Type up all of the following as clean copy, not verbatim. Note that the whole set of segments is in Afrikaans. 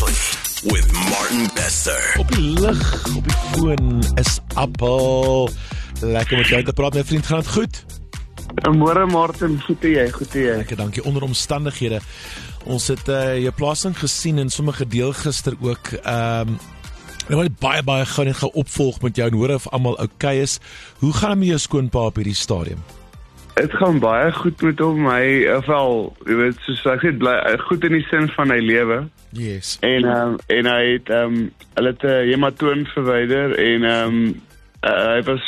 Wesley with Martin Bester. Op die lig, op die foon is Appel. Lekker met jou te praat, my vriend, gaan het goed? Môre Martin, goed te jy. Lekker, dankie. Onder omstandighede. Ons het jou plasing gesien en sommige deel gister ook. Nou wil ek baie gou net opvolg met jou en hoor of almal okay is. Hoe gaan het met jou skoonpa op hierdie stadium? Het gaan baie goed met hom. Hy, ofwel, jy weet, soos ek sê, goed in die sin van hy lewe. Yes. En hy het hulle het 'n hematoom verwyder en hy was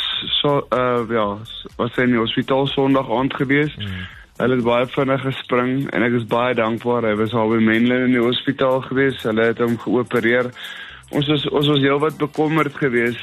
was in die hospitaal Sondag aand gewees. Hulle het baie vinnig gespring en ek is baie dankbaar. Hy was al by Menlyn in die hospitaal gewees. Hulle het hom geopereer. Ons was heel wat bekommerd gewees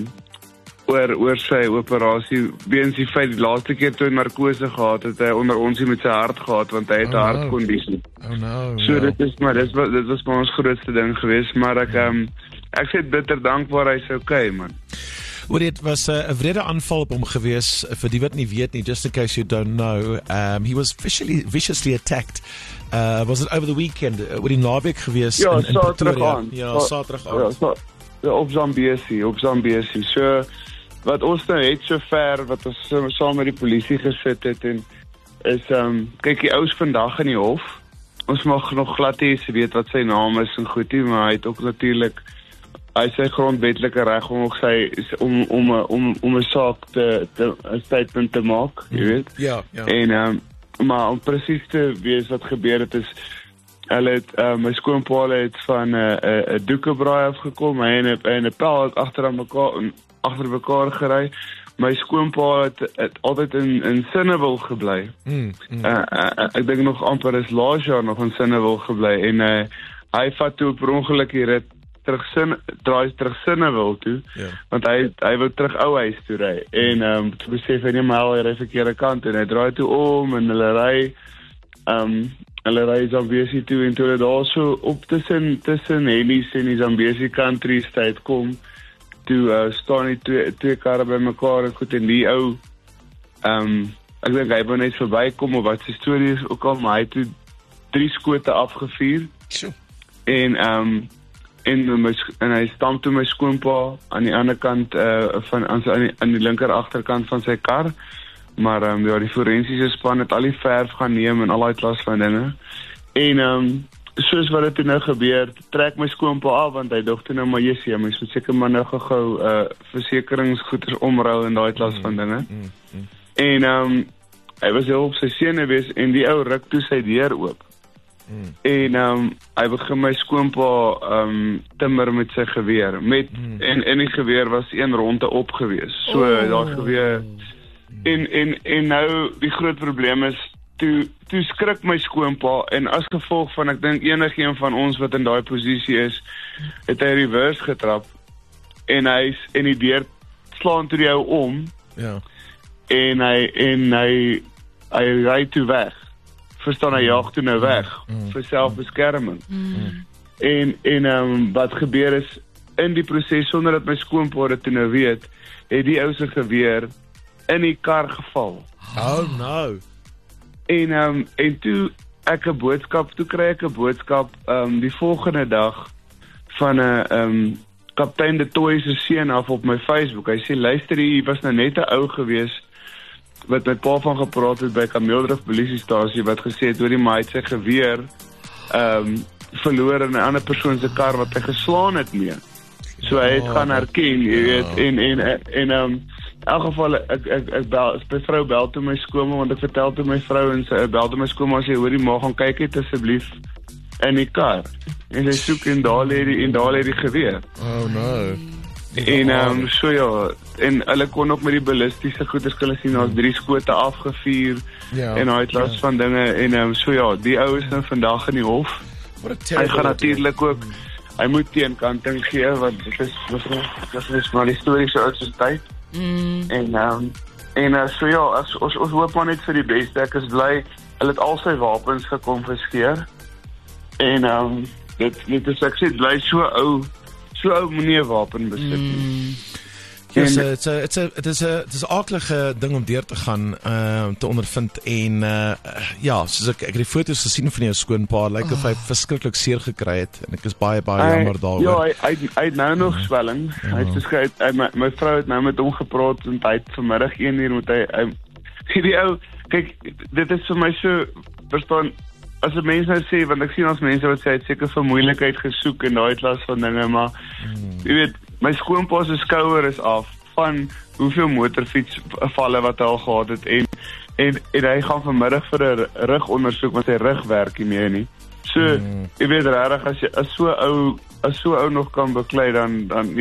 oor sy operasie, weens die feit die laaste keer toe hy narkose gehad het, hy onder ons met sy hart gehad, want hy het 'n hartkondisie. Oh no. So dit was maar ons grootste ding geweest, maar ek sê bitter dankbaar hy's okay, man. Oor dit was 'n wrede aanval op hom gewees, vir die wat nie weet nie, just in case you don't know. He was viciously attacked. Was it over the weekend? Oor die naweek gewees in Pretoria? Ja, Saterdag aand. Ja, op Zambesi. So wat ons nou het sover wat ons saam met die polisie gesit het en is kyk die ou's vandag in die hof. Ons mag nog glad nie weet wat sy naam is en goed nie, maar hy het ook natuurlik hy sy grondwetlike reg om ook om 'n saak een statement te maak, jy weet. Ja. En maar om presies te wees wat gebeur het is hulle het my skoonpa het van 'n doekebraai afgekom, hy en 'n pel het agter mekaar gery. My skoonpa het altyd in Sinnewil gebly. Ek dink nog amper is laas jaar nog in Sinnewil gebly en hy vat toe per ongeluk die rit draai terug Sinnewil toe, want hy wil terug ou huis toe ry en toe besef hy nie maar hy ry verkeerde kant en hy draai toe om en hulle ry Zambesi toe en toe hulle daar so op tussen Hennies en die Zambesi country estate kom, toe staan die twee karre by mekaar en goed en die ou ek dink hy wou net verbykom of wat sy storie is ook al, maar hy het toe 3 skote afgevuur en hy stamp toe my skoonpa aan die ander kant aan die linker agterkant van sy kar, maar die forensiese span het al die verf gaan neem en al die klas van dinge en soos wat dit nou gebeur, trek my skoonpa af want hy dog toe nou maar jy moet seker maar nou gou versekeringsgoeders omrou en daai klas van dinge en hy was heel op sy sene wees en die ou ruk toe sy deur oop. En hy begin my skoonpa timmer met sy geweer en die geweer was een ronde op gewees. So daai geweer en nou die groot probleem is toe skrik my skoonpa en as gevolg van ek dink enigeen van ons wat in daai posisie is, het hy reverse getrap en die deur slaan toe die ou om en hy ry toe weg. Verstaan, hy jaag toe nou weg vir selfbeskerming. En wat gebeur is in die proses sonder dat my skoonpa dit toe nou weet, het die ou se geweer in die kar geval. Oh no. En toe kry ek 'n boodskap die volgende dag van 'n kaptein de Tooi se seun af op my Facebook. Hy sê luister hier was nou net 'n ou gewees wat met pa van gepraat het by Kameeldrift polisiestasie wat gesê het hoorie maar hy het sy geweer verloor in 'n ander persoon se kar wat hy geslaan het mee. So hy het gaan herken, jy weet, en in elk geval my vrou bel toe my skoonma want ek vertel toe my vrou en sy bel toe my skoonma en sê hoorie maar gaan kyk net asseblief in die kar. En sy soek en daar lê die geweer. Oh no. En so ja, en hulle kon ook met die ballistiese goeders hulle sien daar's 3 skote afgevuur en hy het las van dinge en so ja, die ou is nou vandag in die hof. Hy gaan natuurlik ook hy moet teenkanting gee want dit is maar die storie so uit sy tyd. En so ja, ons hoop maar net vir die beste. Ek is bly hulle het al sy wapens gekonfiskeer. En dit is ek sê bly so ou moenie 'n wapen besit nie. Yes, het is 'n aardige ding om deur te gaan, te ondervind en ja, soos ek die foto's gesien van jou skoonpa, lyk of hy verskriklik seer gekry het en ek is baie jammer daaroor. Ja, hy het nou nog swelling. My vrou het nou met hom gepraat en hy het vanmiddag 1 uur moet hy die ou, kyk, dit is vir my so, verstaan, as 'n mens nou sê, want ek sien ons mense wat sê hy het seker vir moeilikheid gesoek en daai klas van dinge, maar jy weet, my skoonpa se skouer is af van hoeveel motorfietsvalle wat hy al gehad het en hy gaan vanmiddag vir 'n rugondersoek want sy rug werk nie meer nie. So, jy weet regtig as so ou nog kan beklei dan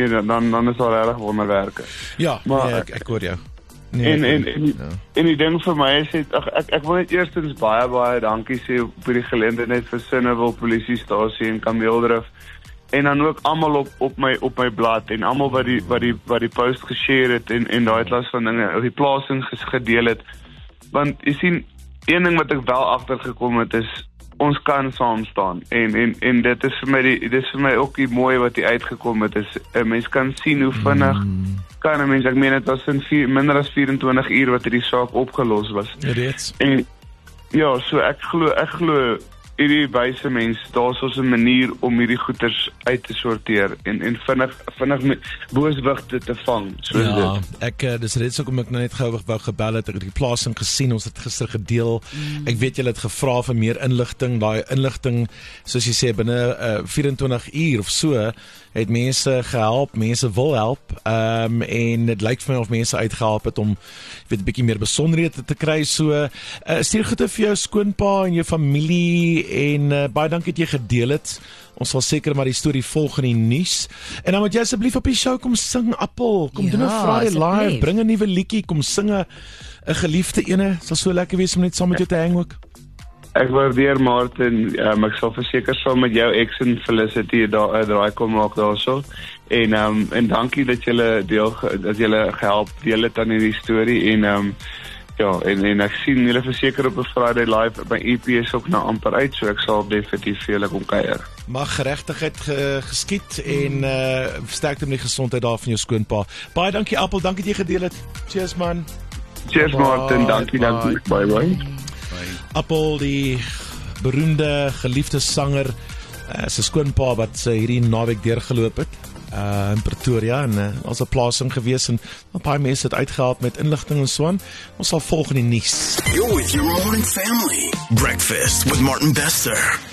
is daar regtig wonderwerke. Ja, maar nee, ek hoor jou. Nee, en die ding vir my is ek wil net eerstens baie dankie sê op die geleentheid net vir Sinnewil polisiestasie en Kameeldrif en dan ook almal op my blad en almal wat die post geshare het en daai klas van dinge die plasing gedeel het, want jy sien een ding wat ek wel agtergekom het is ons kan saam staan en dit is vir my ook die mooi wat hier uitgekom het is 'n mens kan sien hoe vinnig kan 'n mens, ek meen dit was in minder as 24 uur wat hierdie saak opgelos was. Reeds. En ja, so ek glo hierdie wyse mens, daar's ons 'n manier om hierdie goeters uit te sorteer en vinnig booswigte te vang. Ja, dis reeds ook om ek net gou wou gebel het, ek het die plasing gesien, ons het gister gedeel. Ek weet julle het gevra vir meer inligting, daai inligting, soos jy sê, binne 24 uur of so, het mense gehelp, mense wil help, en dit lyk vir my of mense uitgehelp het om, weet, 'n bietjie meer besonderhede te kry, so, stuur groete vir jou skoonpa en jou familie, en baie dankie dat jy gedeel het. Ons sal seker maar die storie volg in die nuus. En dan moet jy asseblief op die show kom sing, Appel. Kom doen 'n Friday live, bring 'n nuwe liedjie, kom sing 'n geliefde ene. Sal so lekker wees om net saam met jou te hang ook. Ek waardeer Martin, ek sal verseker saam met jou ex en Felicity draai kom maak daarso. En dankie dat julle gehelp deel het aan hierdie storie en ja, en ek sien julle verseker op 'n Friday live, my EP is ook nou amper uit, so ek sal definitief vir julle kom kuier. Mag geregtigheid geskied en sterkte met die gesondheid daar van jou skoonpa. Baie dankie Appel, dankie dat jy gedeel het. Cheers man. Cheers Martin, dankie. Bye. Appel, die beroemde geliefde sanger, sy skoonpa wat hierdie naweek deurgeloop het in Pretoria en ons 'n plasing gewees en baie mense het uitgehelp met inligting en so aan. Ons sal volg in die nuus. You're with your morning family. Breakfast with Martin Bester.